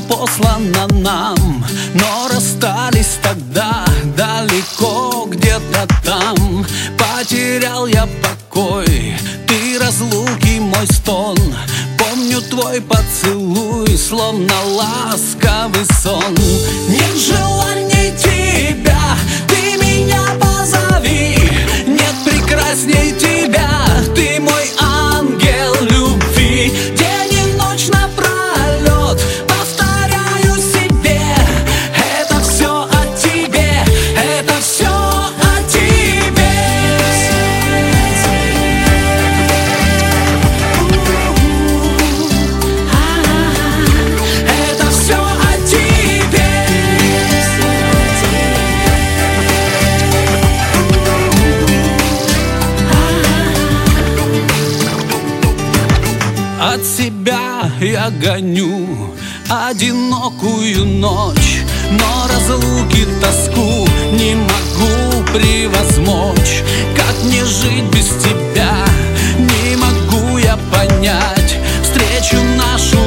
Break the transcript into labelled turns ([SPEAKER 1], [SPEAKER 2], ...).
[SPEAKER 1] послана нам, но расстались тогда далеко, где-то там. Потерял я покой, ты разлуки мой стон. Помню твой поцелуй, словно ласковый сон. Нет желания тебя, ты меня позови. Нет прекрасней тебя, ты мой ангел любви. День и ночь напролет повторяю себе: это все о тебе, это все о тебе. Это все о тебе. От себя я гоню одинокую ночь, но разлуки тоску не могу превозмочь. Как мне жить без тебя, не могу я понять. Встречу нашу